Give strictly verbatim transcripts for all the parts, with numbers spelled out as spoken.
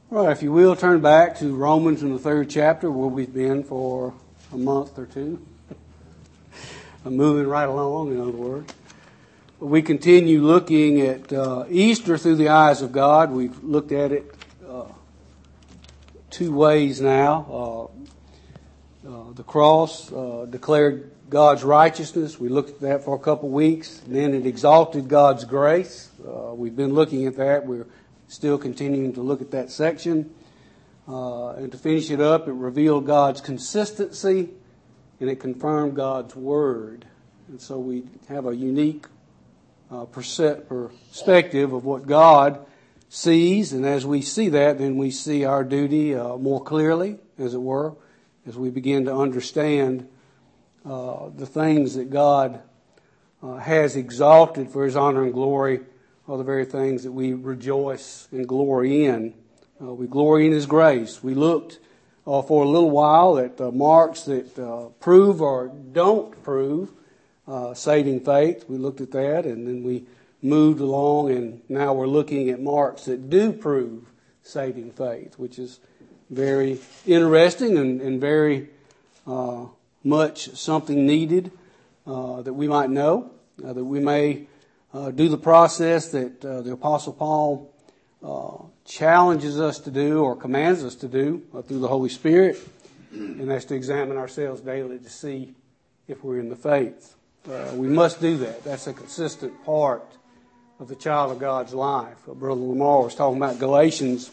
All right, if you will, turn back to Romans in the third chapter, where we've been for a month or two. I'm moving right along, in other words. We continue looking at uh, Easter through the eyes of God. We've looked at it uh, two ways now. Uh, uh, the cross uh, declared God's righteousness. We looked at that for a couple of weeks. And then it exalted God's grace. Uh, we've been looking at that. We're still continuing to look at that section. Uh, and to finish it up, it revealed God's consistency and it confirmed God's word. And so we have a unique uh, perspective of what God sees. And as we see that, then we see our duty uh, more clearly, as it were, as we begin to understand uh, the things that God uh, has exalted for His honor and glory are the very things that we rejoice and glory in. Uh, we glory in His grace. We looked uh, for a little while at uh, marks that uh, prove or don't prove uh, saving faith. We looked at that, and then we moved along, and now we're looking at marks that do prove saving faith, which is very interesting and, and very uh, much something needed uh, that we might know, uh, that we may Uh, do the process that uh, the Apostle Paul uh, challenges us to do or commands us to do uh, through the Holy Spirit, and that's to examine ourselves daily to see if we're in the faith. Uh, we must do that. That's a consistent part of the child of God's life. Uh, Brother Lamar was talking about Galatians,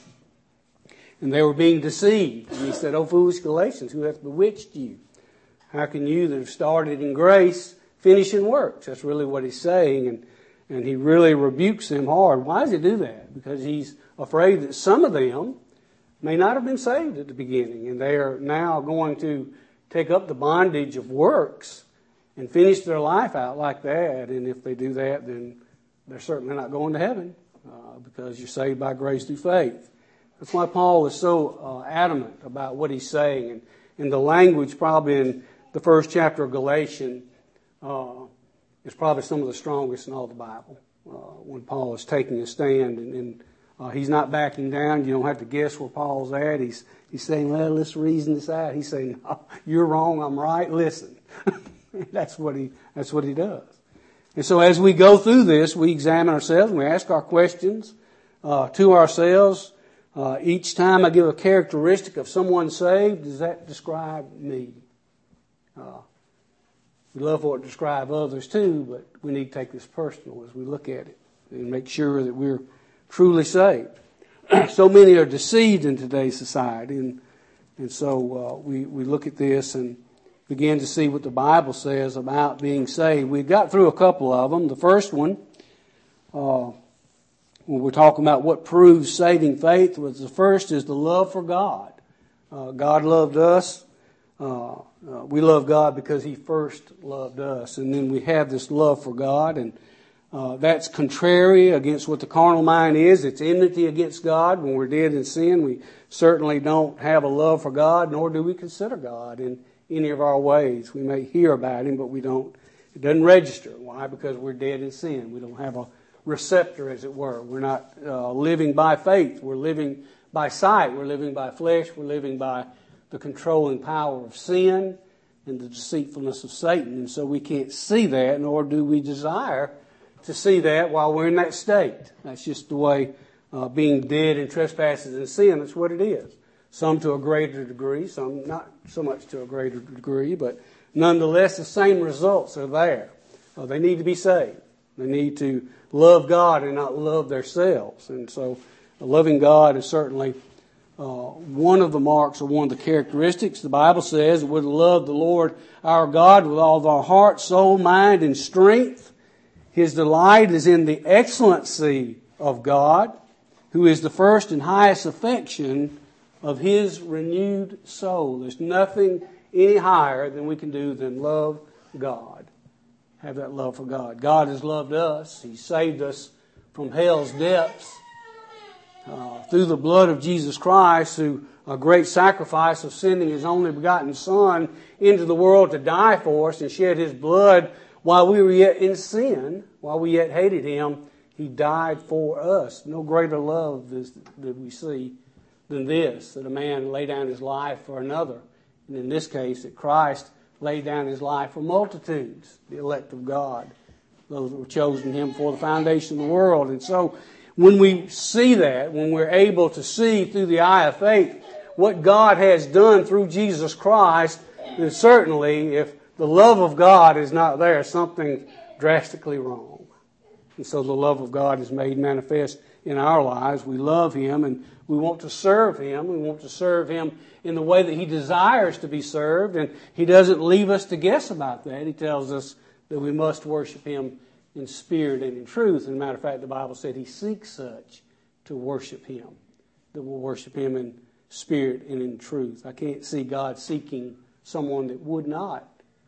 and they were being deceived. And he said, "O foolish Galatians, who hath bewitched you? How can you that have started in grace finish in works?" That's really what he's saying, and And he really rebukes them hard. Why does he do that? Because he's afraid that some of them may not have been saved at the beginning, and they are now going to take up the bondage of works and finish their life out like that. And if they do that, then they're certainly not going to heaven uh, because you're saved by grace through faith. That's why Paul is so uh, adamant about what he's saying. And, and the language probably in the first chapter of Galatians uh, It's probably some of the strongest in all the Bible uh, when Paul is taking a stand, and, and uh, he's not backing down. You don't have to guess where Paul's at. He's he's saying, "Well, let's reason this out." He's saying, "No, you're wrong. I'm right. Listen." that's what he that's what he does. And so, as we go through this, we examine ourselves and we ask our questions uh, to ourselves. Uh, each time I give a characteristic of someone saved, does that describe me? Uh, We love for it to describe others too, but we need to take this personal as we look at it and make sure that we're truly saved. So many are deceived in today's society, and and so uh, we, we look at this and begin to see what the Bible says about being saved. We got through a couple of them. The first one, uh, when we're talking about what proves saving faith, was the first is the love for God. Uh, God loved us. Uh, uh, we love God because He first loved us. And then we have this love for God, and uh, that's contrary against what the carnal mind is. It's enmity against God. When we're dead in sin, we certainly don't have a love for God, nor do we consider God in any of our ways. We may hear about Him, but we don't. It doesn't register. Why? Because we're dead in sin. We don't have a receptor, as it were. We're not uh, living by faith. We're living by sight. We're living by flesh. We're living by the controlling power of sin and the deceitfulness of Satan. And so we can't see that, nor do we desire to see that while we're in that state. That's just the way uh, being dead in trespasses and sin, that's what it is. Some to a greater degree, some not so much to a greater degree, but nonetheless the same results are there. Uh, they need to be saved. They need to love God and not love themselves. And so uh, loving God is certainly Uh, one of the marks or one of the characteristics. The Bible says we're to love the Lord our God with all of our heart, soul, mind, and strength. His delight is in the excellency of God, who is the first and highest affection of His renewed soul. There's nothing any higher than we can do than love God. Have that love for God. God has loved us. He saved us from hell's depths. Uh, through the blood of Jesus Christ, through a great sacrifice of sending His only begotten Son into the world to die for us and shed His blood while we were yet in sin, while we yet hated Him, He died for us. No greater love did we see than this, that a man lay down his life for another. And in this case, that Christ laid down his life for multitudes, the elect of God, those that were chosen him before the foundation of the world. And so when we see that, when we're able to see through the eye of faith what God has done through Jesus Christ, then certainly if the love of God is not there, something's drastically wrong. And so the love of God is made manifest in our lives. We love him and we want to serve him. We want to serve him in the way that he desires to be served. And he doesn't leave us to guess about that. He tells us that we must worship him in spirit and in truth. As a matter of fact, the Bible said he seeks such to worship him, that will worship him in spirit and in truth. I can't see God seeking someone that would not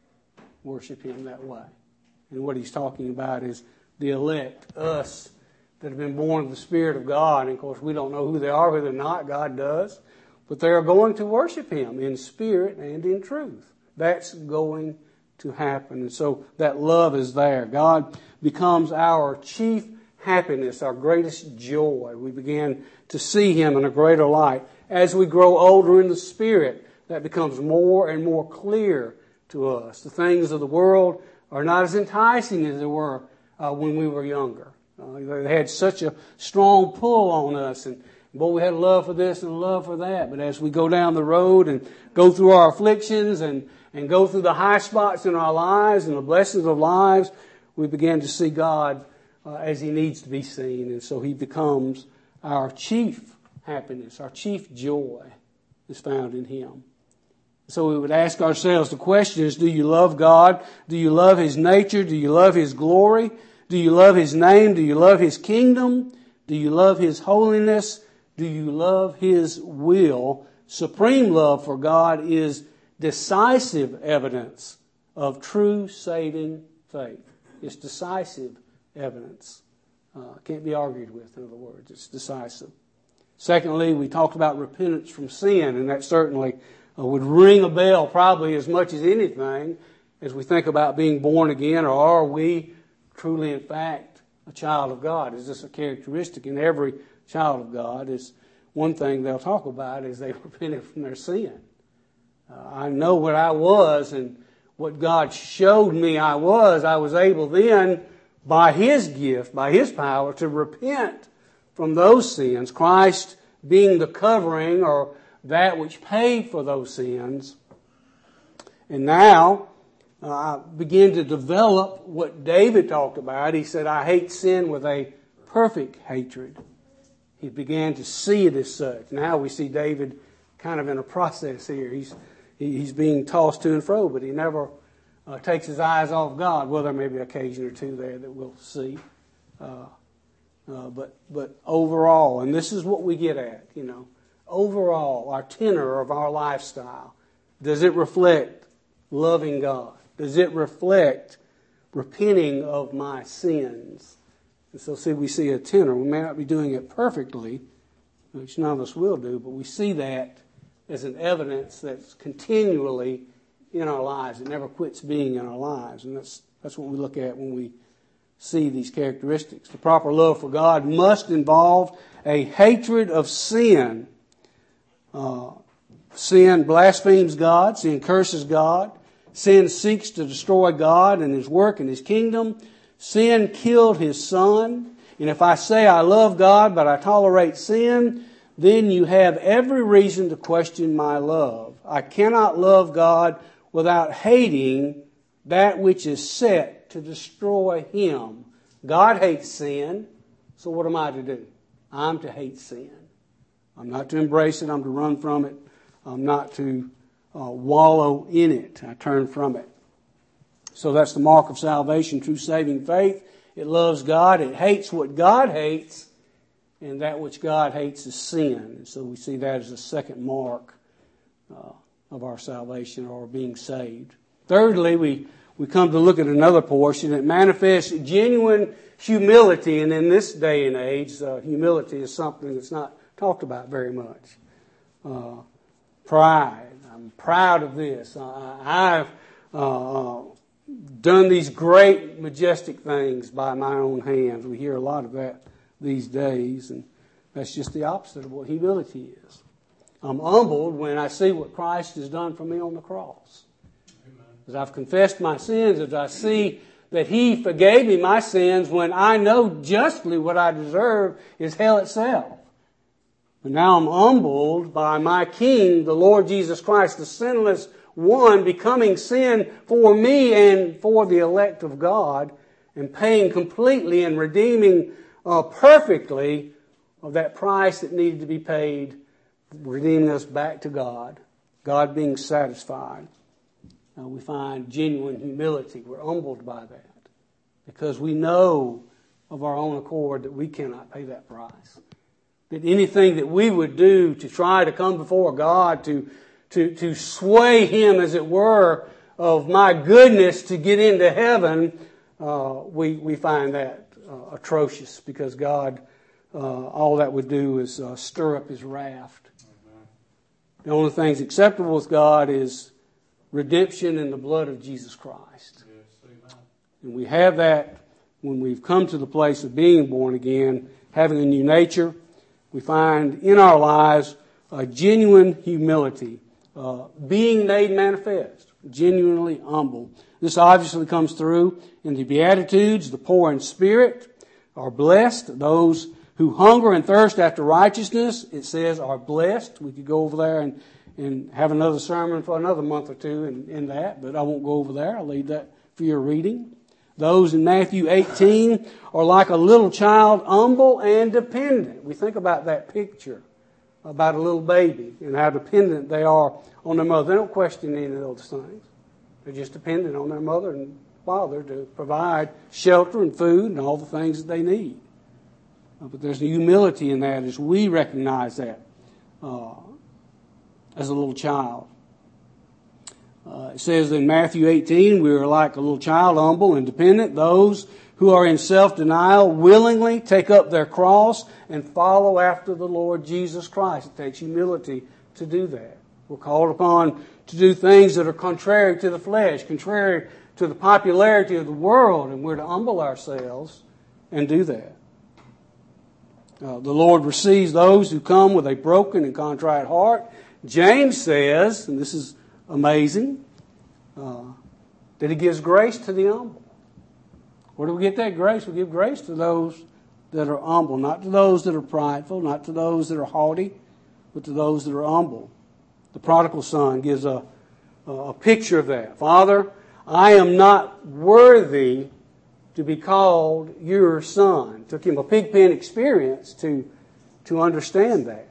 worship him that way. And what he's talking about is the elect, us that have been born of the Spirit of God. And of course, we don't know who they are, who they're not. God does. But they are going to worship him in spirit and in truth. That's going to happen. And so that love is there. God becomes our chief happiness, our greatest joy. We begin to see him in a greater light. As we grow older in the Spirit, that becomes more and more clear to us. The things of the world are not as enticing as they were uh, when we were younger. Uh, they had such a strong pull on us, and boy, we had a love for this and a love for that. But as we go down the road and go through our afflictions and, and go through the high spots in our lives and the blessings of lives, we begin to see God uh, as he needs to be seen. And so he becomes our chief happiness, our chief joy is found in him. So we would ask ourselves the question is, do you love God? Do you love his nature? Do you love his glory? Do you love his name? Do you love his kingdom? Do you love his holiness? Do you love his will? Supreme love for God is decisive evidence of true saving faith. It's decisive evidence. Uh, can't be argued with, in other words. It's decisive. Secondly, we talked about repentance from sin, and that certainly uh, would ring a bell probably as much as anything as we think about being born again, or are we truly, in fact, a child of God? Is this a characteristic in every child of God? Is one thing they'll talk about is they repented from their sin. Uh, I know what I was and what God showed me I was. I was able then, by his gift, by his power, to repent from those sins, Christ being the covering or that which paid for those sins. And now uh, I begin to develop what David talked about. He said, I hate sin with a perfect hatred. He began to see it as such. Now we see David kind of in a process here. He's he's being tossed to and fro, but he never uh, takes his eyes off God. Well, there may be an occasion or two there that we'll see. Uh, uh, but but overall, and this is what we get at, you know, overall, our tenor of our lifestyle, does it reflect loving God? Does it reflect repenting of my sins? And so see, we see a tenor. We may not be doing it perfectly, which none of us will do, but we see that as an evidence that's continually in our lives. It never quits being in our lives. And that's that's what we look at when we see these characteristics. The proper love for God must involve a hatred of sin. Uh, sin blasphemes God. Sin curses God. Sin seeks to destroy God and his work and his kingdom. Sin killed his son. And if I say I love God but I tolerate sin, then you have every reason to question my love. I cannot love God without hating that which is set to destroy him. God hates sin, so what am I to do? I'm to hate sin. I'm not to embrace it. I'm to run from it. I'm not to uh, wallow in it. I turn from it. So that's the mark of salvation, true saving faith. It loves God. It hates what God hates. And that which God hates is sin. And so we see that as a second mark uh, of our salvation or being saved. Thirdly, we, we come to look at another portion that manifests genuine humility. And in this day and age, uh, humility is something that's not talked about very much. Uh, pride. I'm proud of this. I, I've uh, done these great, majestic things by my own hands. We hear a lot of that these days, and that's just the opposite of what humility is. I'm humbled when I see what Christ has done for me on the cross. Amen. As I've confessed my sins, as I see that He forgave me my sins when I know justly what I deserve is hell itself. And now I'm humbled by my King, the Lord Jesus Christ, the sinless one, becoming sin for me and for the elect of God, and paying completely and redeeming uh, perfectly of that price that needed to be paid, redeeming us back to God, God being satisfied. Uh, we find genuine humility. We're humbled by that because we know of our own accord that we cannot pay that price. That anything that we would do to try to come before God, to, to, to sway Him, as it were, of my goodness to get into heaven, uh, we, we find that uh, atrocious because God, uh, all that would do is uh, stir up His wrath. The only thing that's acceptable with God is redemption in the blood of Jesus Christ. Yes, and we have that when we've come to the place of being born again, having a new nature. We find in our lives a genuine humility, uh, being made manifest, genuinely humble. This obviously comes through in the Beatitudes. The poor in spirit are blessed. Those who hunger and thirst after righteousness, it says, are blessed. We could go over there and, and have another sermon for another month or two in, in that, but I won't go over there. I'll leave that for your reading. Those in Matthew eighteen are like a little child, humble and dependent. We think about that picture about a little baby and how dependent they are on their mother. They don't question any of those things. They're just dependent on their mother and father to provide shelter and food and all the things that they need. But there's a humility in that as we recognize that uh, as a little child. Uh, it says in Matthew eighteen, we are like a little child, humble and dependent. Those who are in self-denial willingly take up their cross and follow after the Lord Jesus Christ. It takes humility to do that. We're called upon to do things that are contrary to the flesh, contrary to the popularity of the world, and we're to humble ourselves and do that. Uh, the Lord receives those who come with a broken and contrite heart. James says, and this is amazing, uh, that He gives grace to the humble. Where do we get that grace? We give grace to those that are humble, not to those that are prideful, not to those that are haughty, but to those that are humble. The prodigal son gives a, a picture of that. Father, I am not worthy to be called your son. It took him a pig pen experience to, to understand that.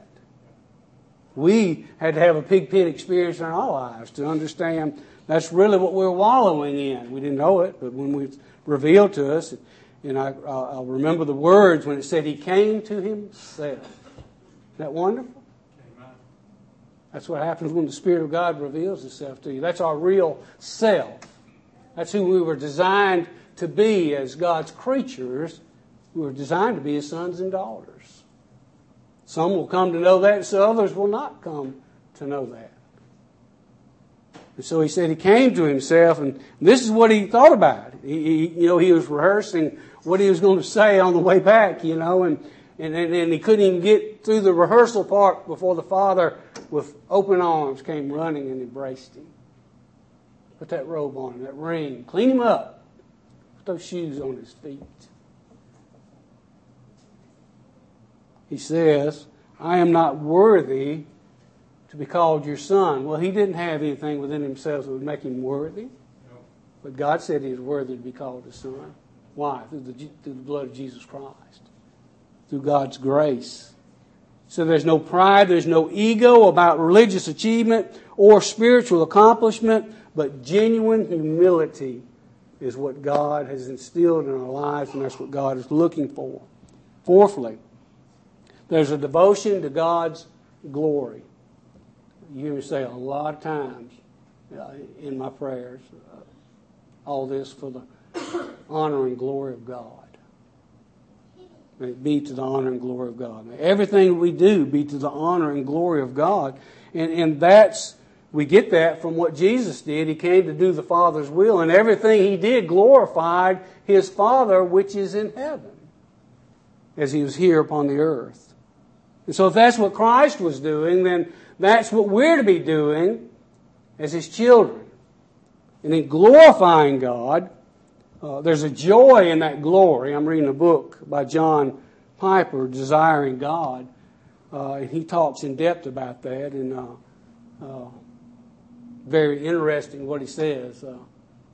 We had to have a pig pen experience in our lives to understand that's really what we're wallowing in. We didn't know it, but when it was revealed to us, and I, I'll remember the words when it said He came to Himself. Isn't that wonderful? Amen. That's what happens when the Spirit of God reveals Himself to you. That's our real self. That's who we were designed to be as God's creatures. We were designed to be His sons and daughters. Some will come to know that, so others will not come to know that. And so He said He came to Himself, and this is what He thought about. He, he, you know, He was rehearsing what He was going to say on the way back, you know, and, and, and He couldn't even get through the rehearsal part before the Father, with open arms, came running and embraced Him. Put that robe on Him, that ring, clean Him up, put those shoes on His feet. He says, I am not worthy to be called your son. Well, He didn't have anything within Himself that would make Him worthy. No. But God said He was worthy to be called His son. Why? Through the, through the blood of Jesus Christ. Through God's grace. So there's no pride, there's no ego about religious achievement or spiritual accomplishment, but genuine humility is what God has instilled in our lives, and that's what God is looking for. Fourthly, there's a devotion to God's glory. You hear me say a lot of times uh, in my prayers, uh, all this for the honor and glory of God. May it be to the honor and glory of God. May everything we do be to the honor and glory of God. And, and that's, we get that from what Jesus did. He came to do the Father's will, and everything He did glorified His Father which is in heaven as He was here upon the earth. And so if that's what Christ was doing, then, that's what we're to be doing as His children. And in glorifying God, uh, there's a joy in that glory. I'm reading a book by John Piper, Desiring God, uh, and he talks in depth about that, and uh, uh, very interesting what he says. Uh,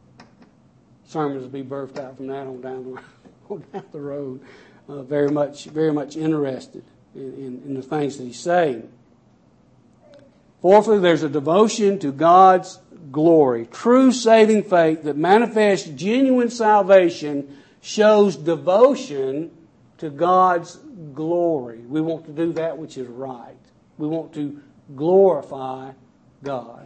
sermons will be birthed out from that on down the, on down the road. Uh, very much, very much interested in, in, in the things that he's saying. Fourthly, there's a devotion to God's glory. True saving faith that manifests genuine salvation shows devotion to God's glory. We want to do that which is right. We want to glorify God.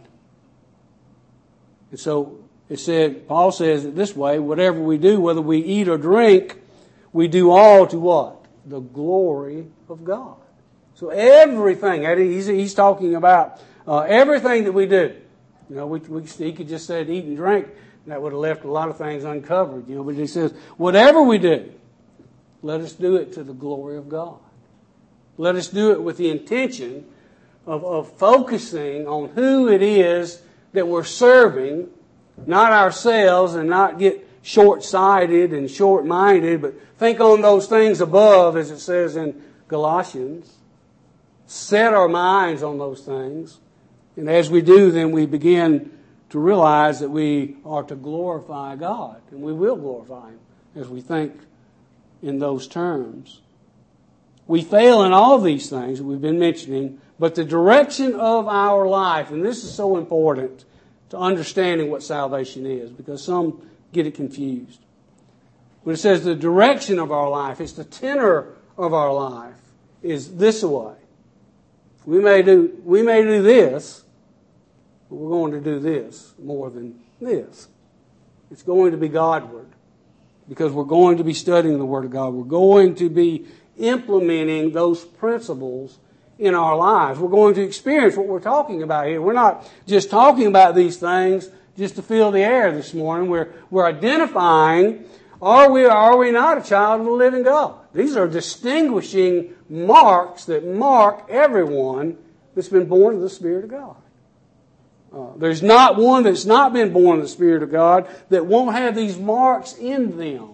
And so it said, Paul says it this way, whatever we do, whether we eat or drink, we do all to what? The glory of God. So everything, he's, he's talking about uh, everything that we do. You know, we, we, he could just say eat and drink, and that would have left a lot of things uncovered. You know, but he says, whatever we do, let us do it to the glory of God. Let us do it with the intention of, of focusing on who it is that we're serving, not ourselves, and not get short-sighted and short-minded, but think on those things above, as it says in Galatians. Set our minds on those things. And as we do, then we begin to realize that we are to glorify God. And we will glorify Him as we think in those terms. We fail in all these things that we've been mentioning, but the direction of our life, and this is so important to understanding what salvation is, because some get it confused. When it says the direction of our life, it's the tenor of our life is this way. We may do, we may do this, but we're going to do this more than this. It's going to be Godward, because we're going to be studying the Word of God. We're going to be implementing those principles in our lives. We're going to experience what we're talking about here. We're not just talking about these things just to fill the air this morning. We're, we're identifying, are we or are we not a child of the living God? These are distinguishing marks that mark everyone that's been born of the Spirit of God. Uh, there's not one that's not been born of the Spirit of God that won't have these marks in them.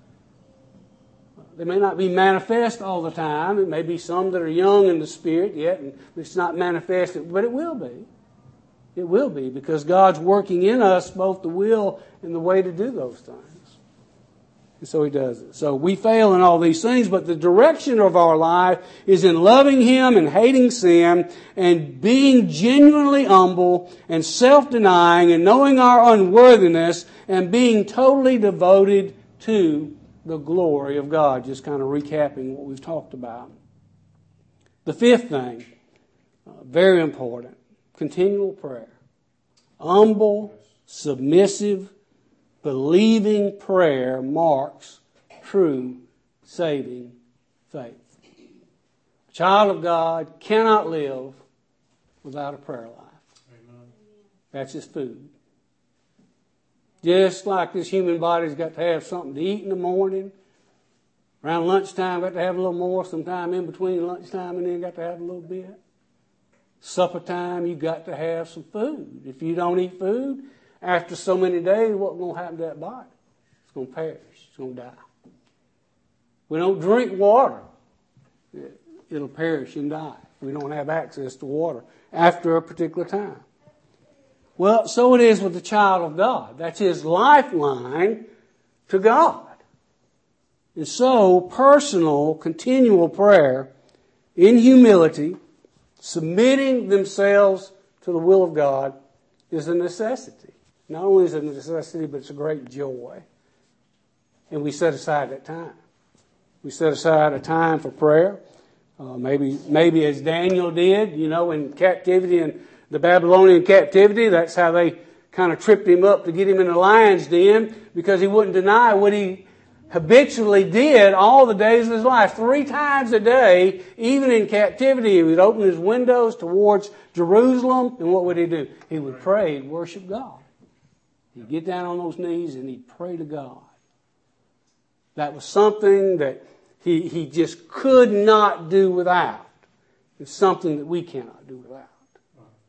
They may not be manifest all the time. It may be some that are young in the Spirit yet, and it's not manifested, but it will be. It will be, because God's working in us both the will and the way to do those things. And so He does it. So we fail in all these things, but the direction of our life is in loving Him and hating sin and being genuinely humble and self-denying and knowing our unworthiness and being totally devoted to the glory of God. Just kind of recapping what we've talked about. The fifth thing, uh, very important, continual prayer. Humble, submissive, believing prayer marks true saving faith. A child of God cannot live without a prayer life. Amen. That's his food. Just like this human body's got to have something to eat in the morning, around lunchtime got to have a little more, sometime in between lunchtime and then got to have a little bit. Supper time, you got to have some food. If you don't eat food, after so many days, what's going to happen to that body? It's going to perish. It's going to die. We don't drink water. It'll perish and die. We don't have access to water after a particular time. Well, so it is with the child of God. That's his lifeline to God. And so, personal, continual prayer in humility, submitting themselves to the will of God, is a necessity. Not only is it a necessity, but it's a great joy. And we set aside that time. We set aside a time for prayer. Uh, maybe, maybe as Daniel did, you know, in captivity, in the Babylonian captivity, that's how they kind of tripped him up to get him in the lion's den, because he wouldn't deny what he habitually did all the days of his life. Three times a day, even in captivity, he would open his windows towards Jerusalem, and what would he do? He would pray and worship God. He'd get down on those knees and he'd pray to God. That was something that he, he just could not do without. It's something that we cannot do without.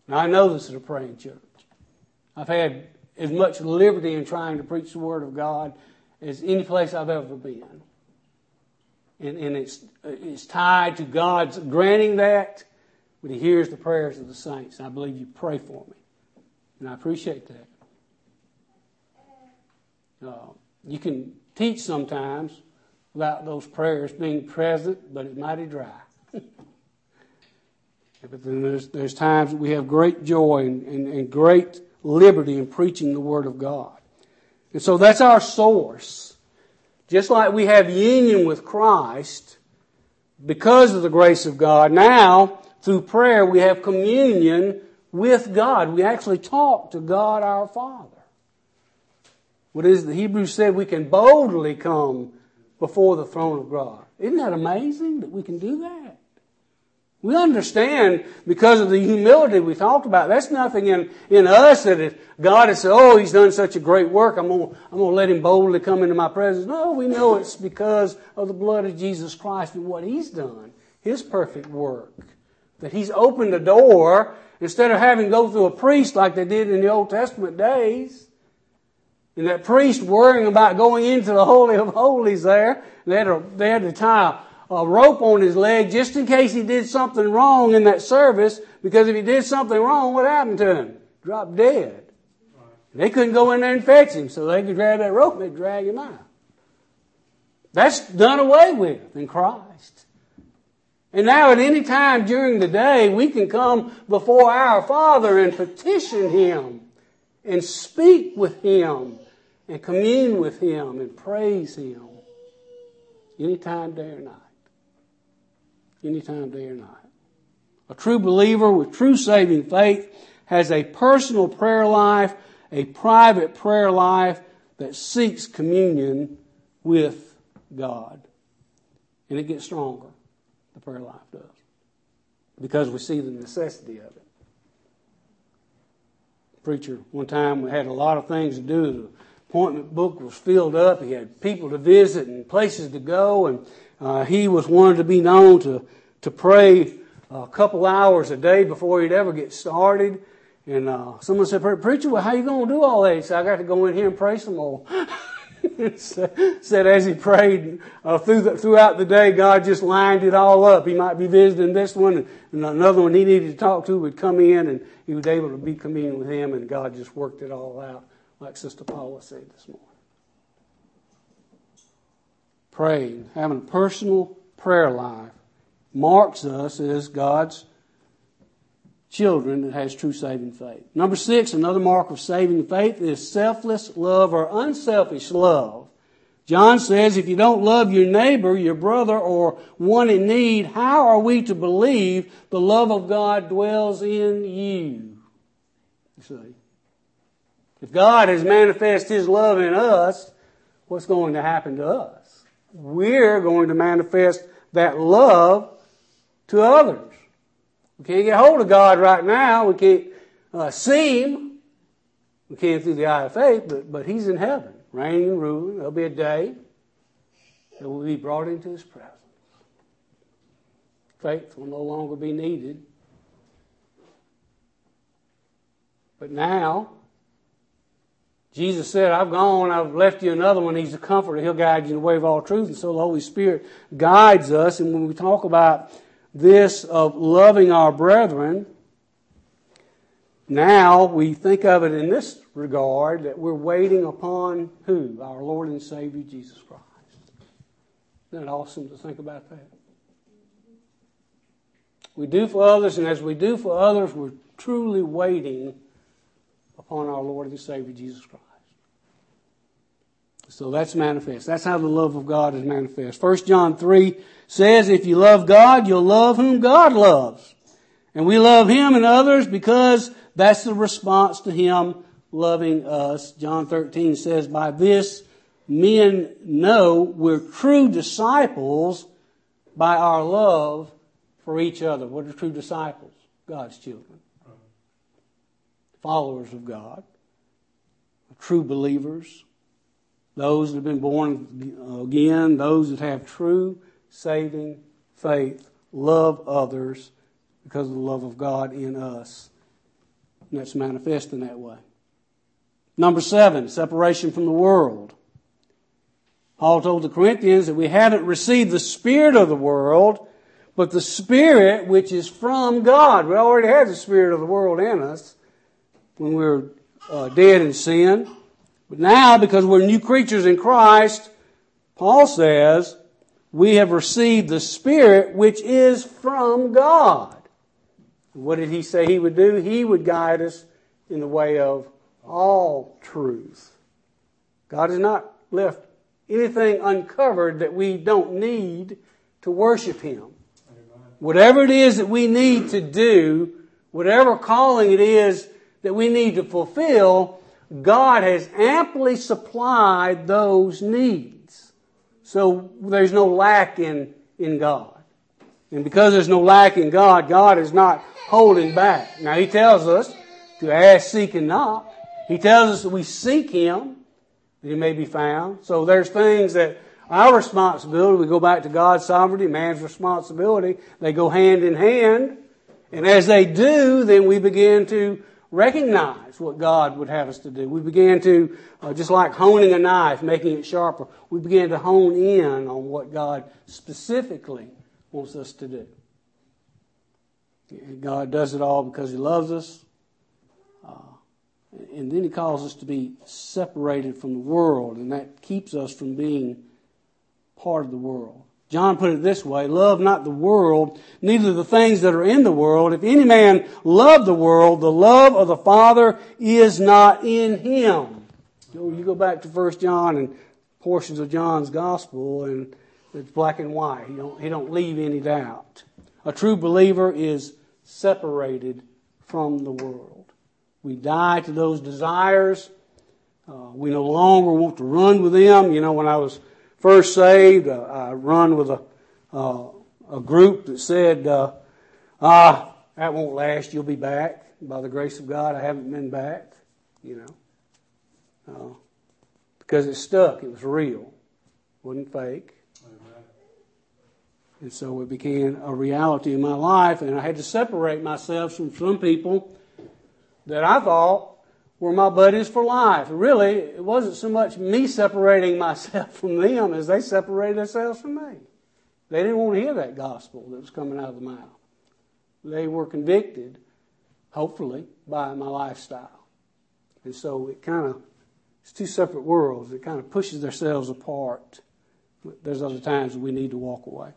Now, I know this is a praying church. I've had as much liberty in trying to preach the Word of God as any place I've ever been. And, and it's, it's tied to God's granting that, but He hears the prayers of the saints. And I believe you pray for me. And I appreciate that. Uh, you can teach sometimes without those prayers being present, but it's mighty dry. But then there's, there's times that we have great joy and, and, and great liberty in preaching the Word of God. And so that's our source. Just like we have union with Christ because of the grace of God, now through prayer we have communion with God. We actually talk to God our Father. What is the Hebrews said, we can boldly come before the throne of God. Isn't that amazing that we can do that? We understand because of the humility we talked about. That's nothing in, in us that if God has said, oh, He's done such a great work, I'm going I'm going to let Him boldly come into my presence. No, we know it's because of the blood of Jesus Christ and what He's done, His perfect work. That He's opened the door instead of having to go through a priest like they did in the Old Testament days. And that priest worrying about going into the Holy of Holies there, they had to, they had to tie a rope on his leg just in case he did something wrong in that service, because if he did something wrong, what happened to him? Dropped dead. They couldn't go in there and fetch him, so they could grab that rope and they'd drag him out. That's done away with in Christ. And now at any time during the day, we can come before our Father and petition Him and speak with Him and commune with Him and praise Him anytime, day or night. Anytime, day or night. A true believer with true saving faith has a personal prayer life, a private prayer life that seeks communion with God. And it gets stronger, the prayer life does, because we see the necessity of it. Preacher, one time we had a lot of things to do. The appointment book was filled up. He had people to visit and places to go, and Uh, he was wanted to be known to, to pray a couple hours a day before he'd ever get started. And uh, someone said, Preacher, well, how you going to do all that? He said, I got to go in here and pray some more. Said as he prayed uh, through the, throughout the day, God just lined it all up. He might be visiting this one, and another one he needed to talk to would come in, and he was able to be communing with him, and God just worked it all out, like Sister Paula said this morning. Praying, having a personal prayer life, marks us as God's children that has true saving faith. Number six, another mark of saving faith is selfless love or unselfish love. John says, if you don't love your neighbor, your brother, or one in need, how are we to believe the love of God dwells in you? You see, if God has manifested His love in us, what's going to happen to us? We're going to manifest that love to others. We can't get hold of God right now. We can't uh, see Him. We can't through the eye of faith, but, but He's in heaven, reigning and ruling. There'll be a day that we'll be brought into His presence. Faith will no longer be needed. But now, Jesus said, I've gone, I've left you another one. He's the Comforter. He'll guide you in the way of all truth. And so the Holy Spirit guides us. And when we talk about this of loving our brethren, now we think of it in this regard, that we're waiting upon who? Our Lord and Savior, Jesus Christ. Isn't that awesome to think about that? We do for others, and as we do for others, we're truly waiting upon our Lord and Savior, Jesus Christ. So that's manifest. That's how the love of God is manifest. First John three says, if you love God, you'll love whom God loves. And we love Him and others because that's the response to Him loving us. John thirteen says, by this men know we're true disciples by our love for each other. What are true disciples? God's children. Followers of God. True believers. Those that have been born again. Those that have true saving faith. Love others because of the love of God in us And that's manifest in that way. Number seven, separation from the world. Paul told the Corinthians that we haven't received the spirit of the world, but the Spirit which is from God. We already had the spirit of the world in us when we were uh, dead in sin. But now, because we're new creatures in Christ, Paul says, we have received the Spirit which is from God. What did he say he would do? He would guide us in the way of all truth. God has not left anything uncovered that we don't need to worship Him. Whatever it is that we need to do, whatever calling it is that we need to fulfill, God has amply supplied those needs. So there's no lack in, in God. And because there's no lack in God, God is not holding back. Now He tells us to ask, seek, and knock. He tells us that we seek Him, that He may be found. So there's things that our responsibility, we go back to God's sovereignty, man's responsibility, they go hand in hand. And as they do, then we begin to recognize what God would have us to do. We begin to, uh, just like honing a knife, making it sharper, we begin to hone in on what God specifically wants us to do. And God does it all because He loves us. Uh, and then He calls us to be separated from the world, and that keeps us from being part of the world. John put it this way, love not the world, neither the things that are in the world. If any man love the world, the love of the Father is not in him. You go back to First John and portions of John's Gospel, and it's black and white. He don't, he don't leave any doubt. A true believer is separated from the world. We die to those desires. Uh, we no longer want to run with them. You know, when I was first saved, uh, I run with a uh, a group that said, uh, ah, that won't last, you'll be back. By the grace of God, I haven't been back, you know. Uh, because it stuck, it was real. It wasn't fake. Amen. And so it became a reality in my life, and I had to separate myself from some people that I thought were my buddies for life. Really, it wasn't so much me separating myself from them as they separated themselves from me. They didn't want to hear that gospel that was coming out of the mouth. They were convicted, hopefully, by my lifestyle. And so it kind of, it's two separate worlds. It kind of pushes themselves apart. But there's other times we need to walk away.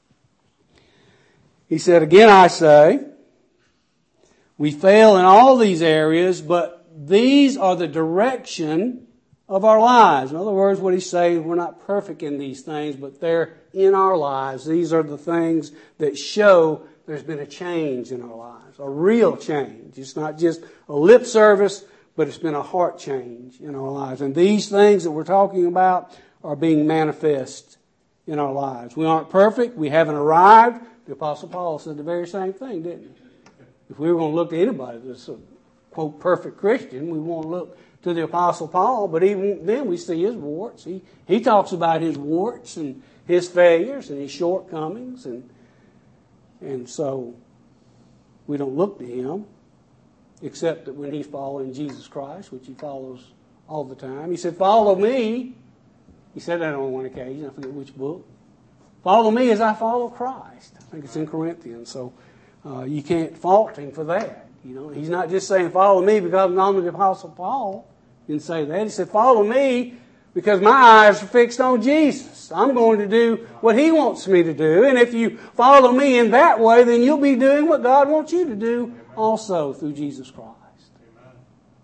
He said, again I say, we fail in all these areas, but these are the direction of our lives. In other words, what he's saying, we're not perfect in these things, but they're in our lives. These are the things that show there's been a change in our lives, a real change. It's not just a lip service, but it's been a heart change in our lives. And these things that we're talking about are being manifest in our lives. We aren't perfect. We haven't arrived. The Apostle Paul said the very same thing, didn't he? If we were going to look to anybody that's a quote perfect Christian, we want to look to the Apostle Paul, but even then we see his warts. He he talks about his warts and his failures and his shortcomings, and and so we don't look to him, except that when he's following Jesus Christ, which he follows all the time. He said, follow me. He said that on one occasion, I forget which book. Follow me as I follow Christ. I think it's in Corinthians, so uh, you can't fault him for that. You know, he's not just saying, follow me because I'm the Apostle Paul. He didn't say that. He said, follow me because my eyes are fixed on Jesus. I'm going to do what He wants me to do. And if you follow me in that way, then you'll be doing what God wants you to do also through Jesus Christ. Amen.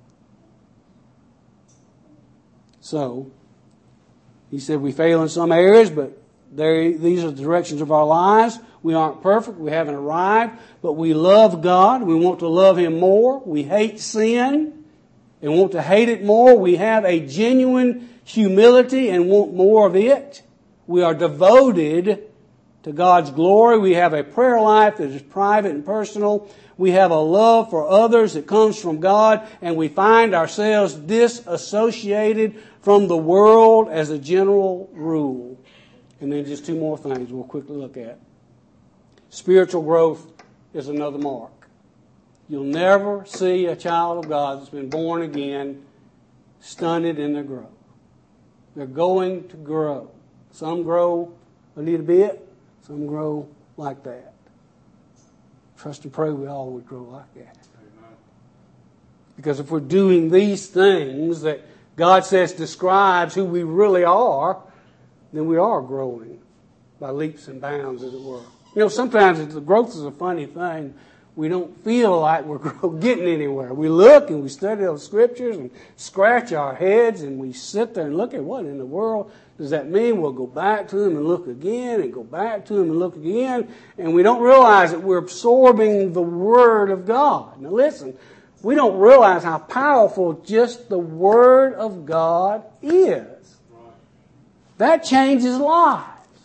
So, he said we fail in some areas, but there, these are the directions of our lives. We aren't perfect. We haven't arrived. But we love God. We want to love Him more. We hate sin and want to hate it more. We have a genuine humility and want more of it. We are devoted to God's glory. We have a prayer life that is private and personal. We have a love for others that comes from God. And we find ourselves disassociated from the world as a general rule. And then just two more things we'll quickly look at. Spiritual growth is another mark. You'll never see a child of God that's been born again stunted in their growth. They're going to grow. Some grow a little bit, some grow like that. Trust and pray we all would grow like that. Amen. Because if we're doing these things that God says describes who we really are, then we are growing by leaps and bounds, as it were. You know, sometimes the growth is a funny thing. We don't feel like we're getting anywhere. We look and we study those scriptures and scratch our heads and we sit there and look at what in the world does that mean. We'll go back to them and look again and go back to them and look again. And we don't realize that we're absorbing the Word of God. Now listen, we don't realize how powerful just the Word of God is. That changes lives.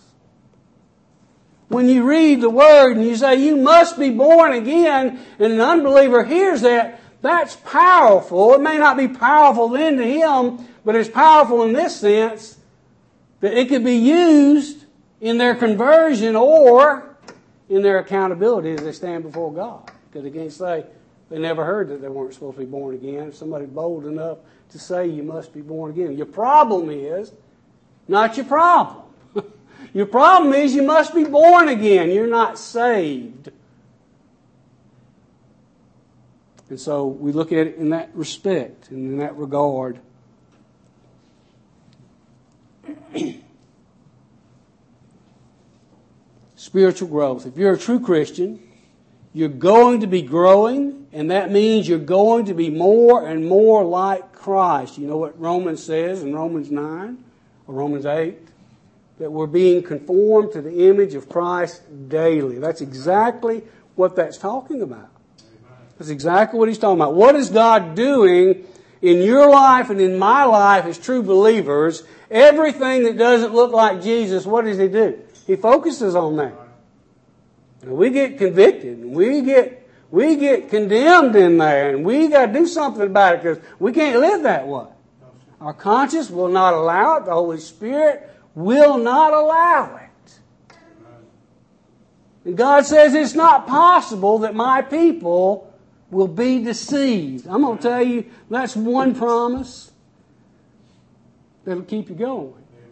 When you read the Word and you say, you must be born again, and an unbeliever hears that, that's powerful. It may not be powerful then to him, but it's powerful in this sense that it could be used in their conversion or in their accountability as they stand before God. Because they can't say they never heard that they weren't supposed to be born again. If somebody's bold enough to say you must be born again. Your problem is not your problem. Your problem is you must be born again. You're not saved. And so we look at it in that respect and in that regard. Spiritual growth. If you're a true Christian, you're going to be growing, and that means you're going to be more and more like Christ. You know what Romans says in Romans nine or Romans eight? That we're being conformed to the image of Christ daily. That's exactly what that's talking about. That's exactly what he's talking about. What is God doing in your life and in my life as true believers? Everything that doesn't look like Jesus, what does he do? He focuses on that. And we get convicted, and we get we get condemned in there, and we got to do something about it because we can't live that way. Our conscience will not allow it. The Holy Spirit will not allow it. And God says it's not possible that my people will be deceived. I'm going to tell you, that's one promise that'll keep you going.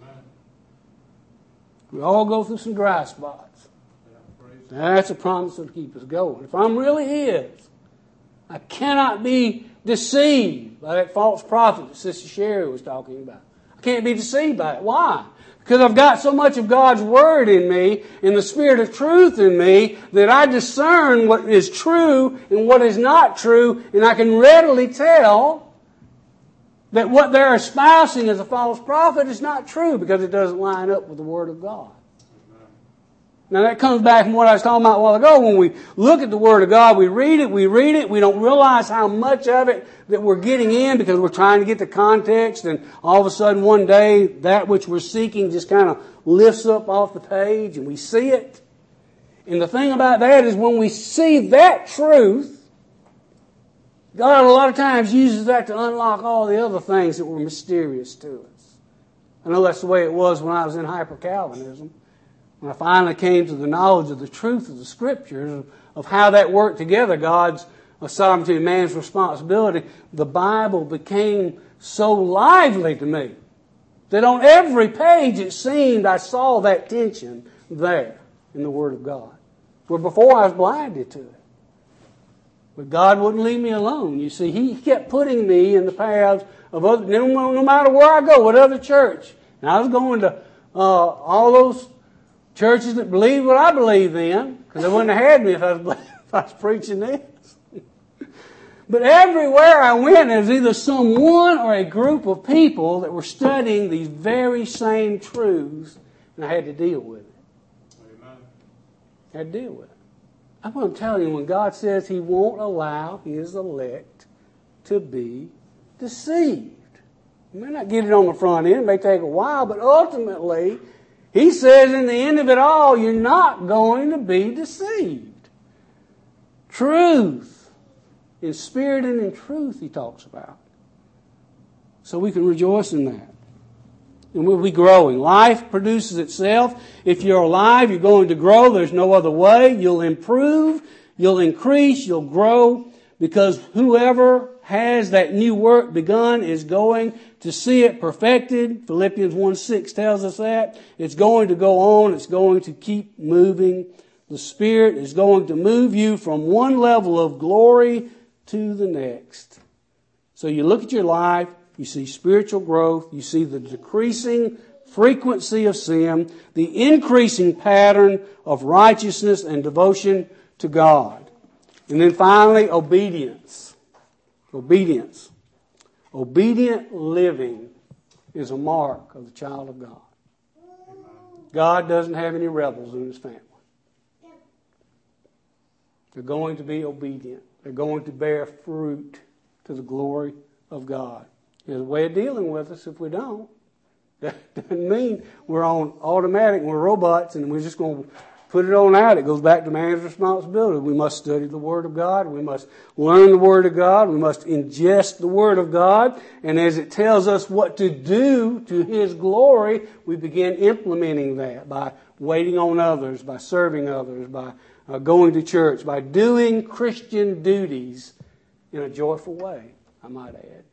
We all go through some dry spots. That's a promise that'll keep us going. If I'm really His, I cannot be deceived by that false prophet that Sister Sherry was talking about. I can't be deceived by it. Why? Because I've got so much of God's Word in me and the Spirit of truth in me that I discern what is true and what is not true, and I can readily tell that what they're espousing as a false prophet is not true because it doesn't line up with the Word of God. Now that comes back from what I was talking about a while ago. When we look at the Word of God, we read it, we read it, we don't realize how much of it that we're getting in because we're trying to get the context, and all of a sudden one day that which we're seeking just kind of lifts up off the page and we see it. And the thing about that is when we see that truth, God a lot of times uses that to unlock all the other things that were mysterious to us. I know that's the way it was when I was in hyper-Calvinism. When I finally came to the knowledge of the truth of the Scriptures, of how that worked together, God's sovereignty and man's responsibility, the Bible became so lively to me that on every page it seemed I saw that tension there in the Word of God. Where before I was blinded to it. But God wouldn't leave me alone. You see, He kept putting me in the paths of other, no, no matter where I go, what other church. And I was going to uh, all those churches that believe what I believe in, because they wouldn't have had me if I was, if I was preaching this. But everywhere I went, there was either someone or a group of people that were studying these very same truths, and I had to deal with it. Amen. I had to deal with it. I'm going to tell you, when God says He won't allow His elect to be deceived. You may not get it on the front end, it may take a while, but ultimately, He says in the end of it all, you're not going to be deceived. Truth. In spirit and in truth, He talks about. So we can rejoice in that. And we'll be growing. Life produces itself. If you're alive, you're going to grow. There's no other way. You'll improve. You'll increase. You'll grow because whoever has that new work begun is going to see it perfected. Philippians one six tells us that. It's going to go on. It's going to keep moving. The Spirit is going to move you from one level of glory to the next. So you look at your life, you see spiritual growth, you see the decreasing frequency of sin, the increasing pattern of righteousness and devotion to God. And then finally, obedience. Obedience. Obedient living is a mark of the child of God. God doesn't have any rebels in His family. They're going to be obedient. They're going to bear fruit to the glory of God. There's a way of dealing with us if we don't. That doesn't mean we're on automatic, we're robots, and we're just going to put it on out. It goes back to man's responsibility. We must study the Word of God. We must learn the Word of God. We must ingest the Word of God. And as it tells us what to do to His glory, we begin implementing that by waiting on others, by serving others, by uh, going to church, by doing Christian duties in a joyful way, I might add.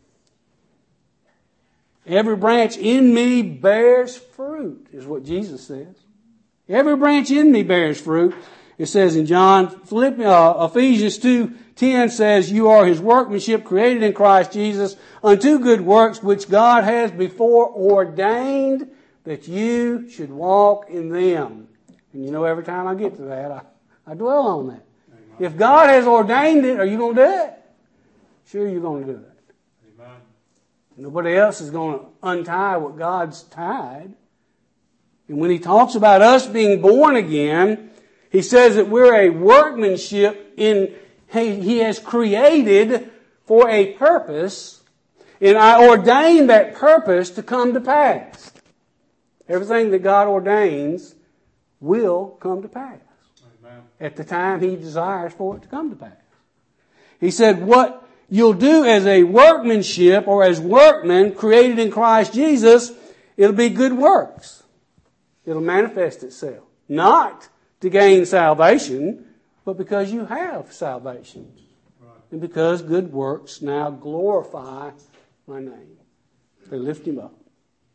Every branch in me bears fruit, is what Jesus says. Every branch in me bears fruit. It says in John, Philippians, uh, Ephesians two ten says, you are His workmanship created in Christ Jesus unto good works which God has before ordained that you should walk in them. And you know, every time I get to that, I, I dwell on that. Amen. If God has ordained it, are you going to do it? Sure, you're going to do it. Amen. Nobody else is going to untie what God's tied. And when He talks about us being born again, He says that we're a workmanship in He has created for a purpose, and I ordain that purpose to come to pass. Everything that God ordains will come to pass. Amen. At the time He desires for it to come to pass. He said, what you'll do as a workmanship or as workmen created in Christ Jesus, it'll be good works. It'll manifest itself. Not to gain salvation, but because you have salvation. Right. And because good works now glorify my name. They lift Him up.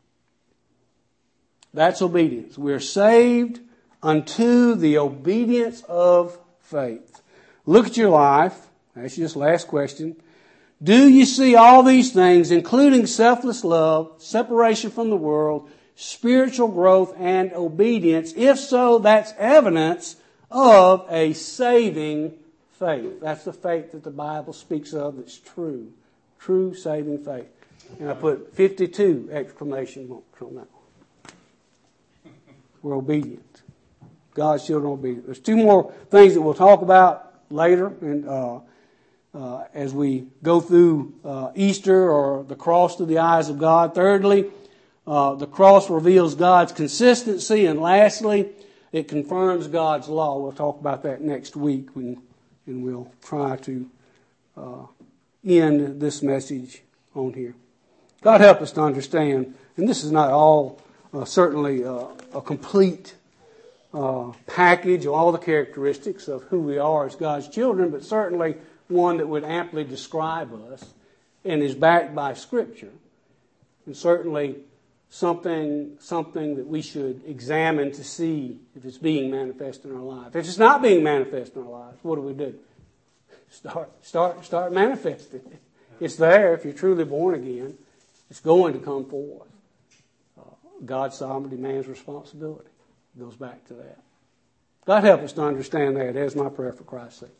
That's obedience. We're saved unto the obedience of faith. Look at your life. That's just last question. Do you see all these things, including selfless love, separation from the world, spiritual growth, and obedience? If so, that's evidence of a saving faith. That's the faith that the Bible speaks of that's true. True saving faith. And I put fifty-two exclamation marks on that one. We're obedient. God's children are obedient. There's two more things that we'll talk about later and uh, uh, as we go through uh, Easter or the cross through the eyes of God. Thirdly, uh, the cross reveals God's consistency. And lastly, it confirms God's law. We'll talk about that next week when, and we'll try to uh, end this message on here. God help us to understand, and this is not all uh, certainly uh, a complete uh, package of all the characteristics of who we are as God's children, but certainly one that would amply describe us and is backed by Scripture. And certainly something something that we should examine to see if it's being manifest in our life. If it's not being manifest in our lives, what do we do? Start, start, start manifesting it. It's there if you're truly born again. It's going to come forth. Uh, God's sovereignty, man's responsibility. It goes back to that. God help us to understand that as my prayer for Christ's sake.